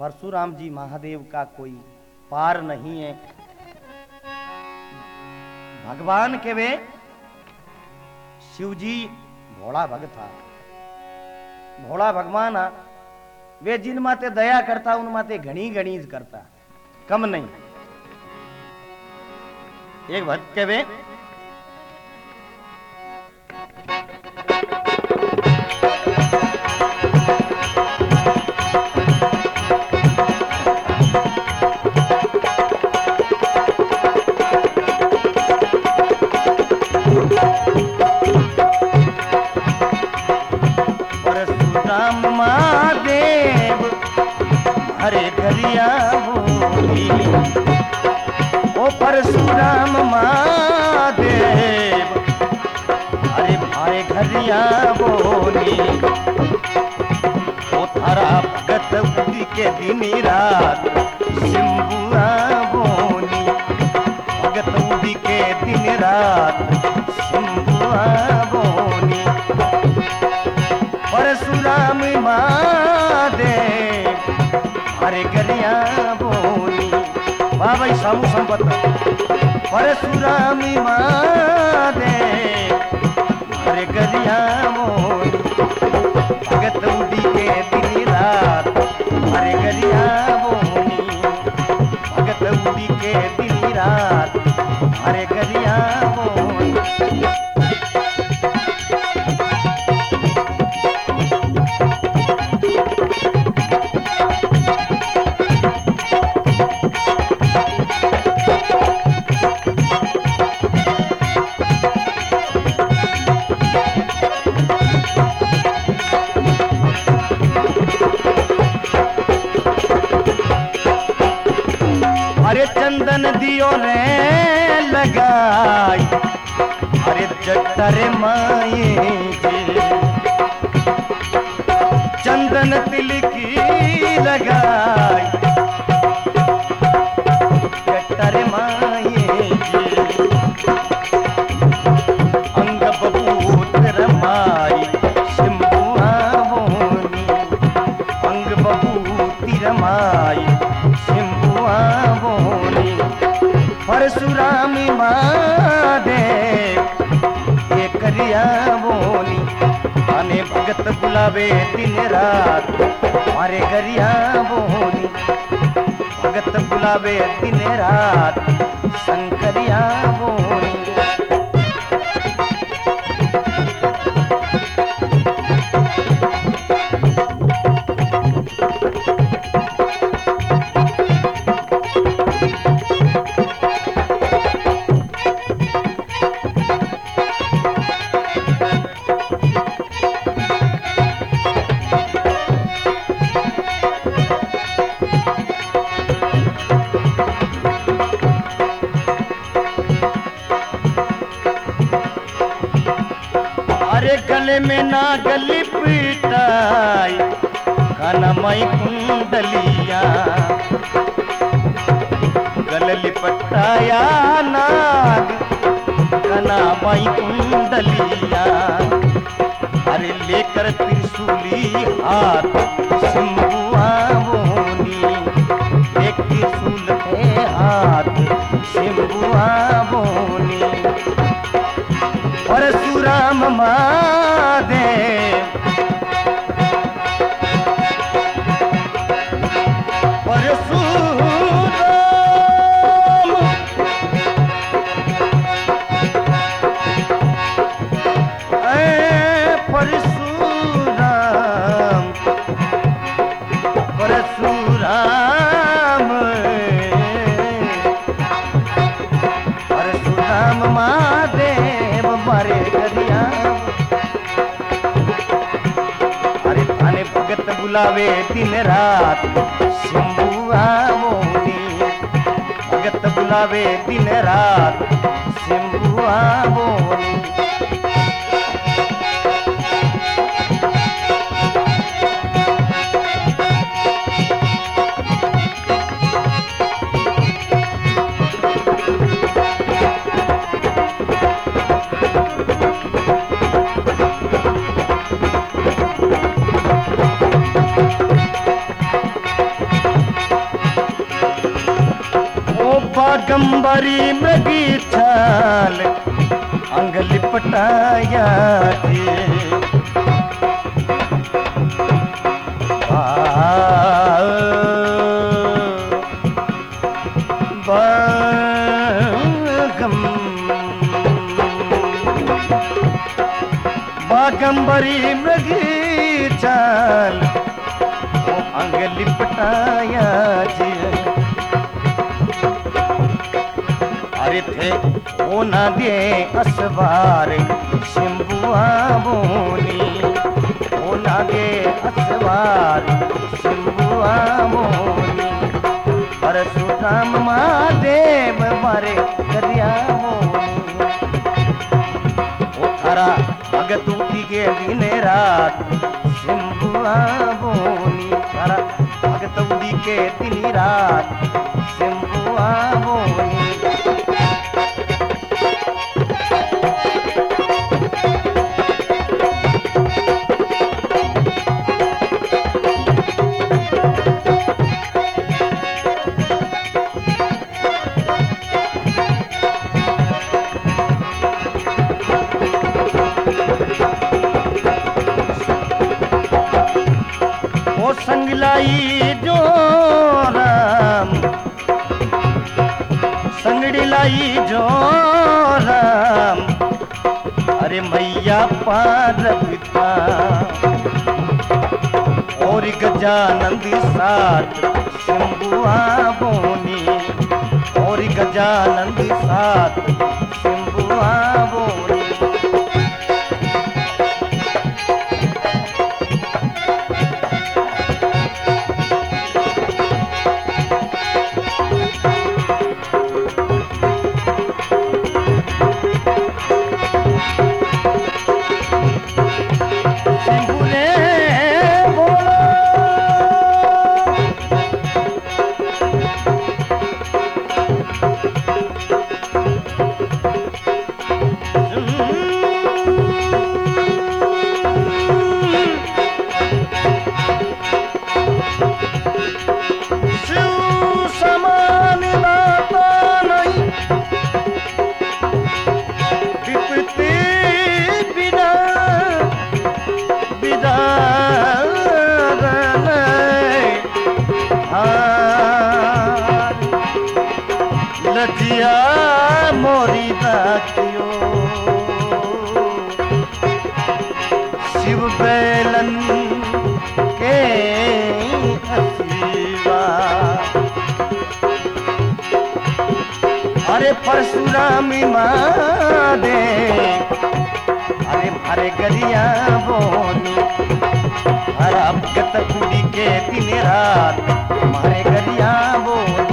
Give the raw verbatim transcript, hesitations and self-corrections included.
परशुराम जी महादेव का कोई पार नहीं है। भगवान के वे शिव जी भोला भक्त था। भोला भगवान वे जिन माते दया करता उन माते घनी घनी करता, कम नहीं। एक भक्त के वे परशुराम महादेव हरे घरिया बोली, ओ परशुराम महादेव हरे भाई घरिया बोली। ओ थारा भगत उदी के दिन रात सिंबुआ बोली, भगत उदी के दिन रात सिंबुआ बोली। परशुराम महादेव हरे गरिया बोली, बाबा सामू संपत। परशुराम महादेव हरे गरिया बोली, भगत उदी के दिन रात हरे गरिया बोली, भगत उदी के दिन रात हरे गरिया बोली। अरे चंदन दियो रे लगाई, अरे जटरे माए जी चंदन तिलकी लगाई, जटरे माए जी अंग बबूत रमाई सिंबुआ बोनी, अंग बबूती रमाई सिंबुआ बोली। परशुराम महादेव ये करिया बोली, आने भगत बुलावे दिन रात हरे गरिया बोली, भगत बुलावे दिन रात शंकरिया बोली। अरे गले में ना गली पिटाई काना माई कुंडलिया, गल लिपटाया नाग काना माई कुंडलिया। अरे लेकर त्रिशूली हाथ सिंबुआ बोनी, एक त्रिशूल के हाथ सिंबुआ बोनी। परशुराम महादेव परशुराम ए परशुराम परशुराम परशुराम महादेव मारे गरिया। अरे थाने भगत बुलावे दिन रात सिंबुआ बोली, भगत बुलावे दिन रात सिंबुआ बोली। बागंबरी मृगी छाल अंग लिपटाया बागंबरी मृगी चाल अंग लिपटाया जी अरे थे वो ना दे असवार शंभुआ बोनी वो ना दे असवार शंभुआ बोनी परशुराम महादेव मारे करिया बोनी वो थारा भगत उठी के दिन रात शंभुआ बोनी थारा भगत उठी के दिन रात शंभुआ बोनी संगलाई जो राम संगड़ी लाई जो राम अरे मैया पार्वती और गजानंद साथ शंभुआ बोनी और गजानंद साथ शंभुआ बोनी लजिया मोरी दाखियो शिव बैलन के हसीवा अरे परशुरामी मादे अरे मारे गरिया बोनी हरा भगत कुड़ी के दिन रात मारे गरिया बोनी